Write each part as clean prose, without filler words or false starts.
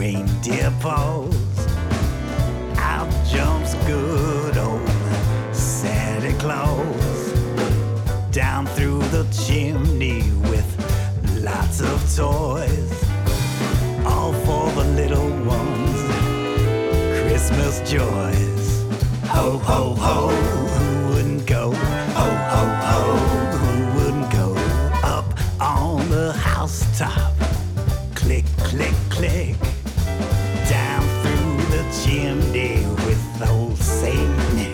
reindeer paws. Out jumps good old Santa Claus, down through the chimney with lots of toys, all for the little ones, Christmas joys. Ho, ho, ho, who wouldn't go? Ho, ho, ho, who wouldn't go? Up on the housetop, click, click, click, down through the chimney with old Saint Nick.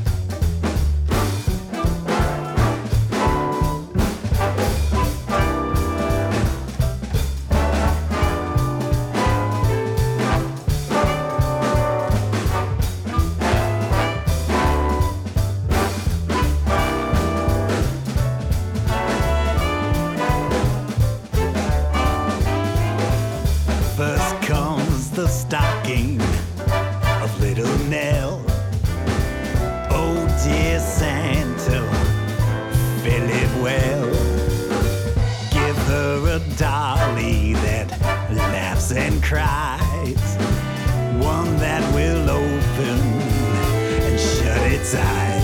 First comes the stocking of little Nell. Oh dear Santa, fill it well. Give her a dolly that laughs and cries, one that will open and shut its eyes.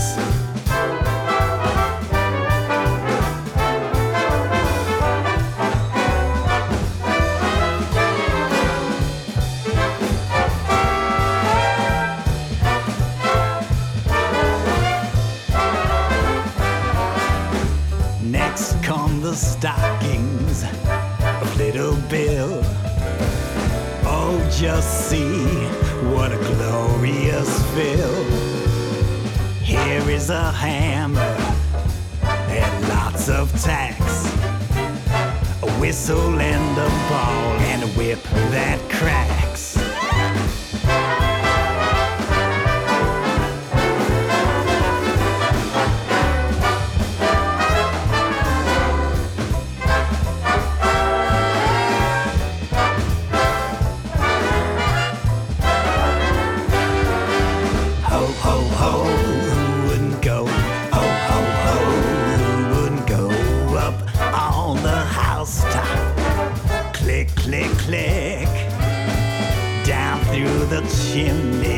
Next come the stockings of little Bill. Oh, just see what a glorious fill. Here is a hammer and lots of tacks, a whistle and a ball and a whip that cracks. Ho, ho, ho, who wouldn't go? Ho, ho, ho, who wouldn't go? Up on the housetop, click, click, click, down through the chimney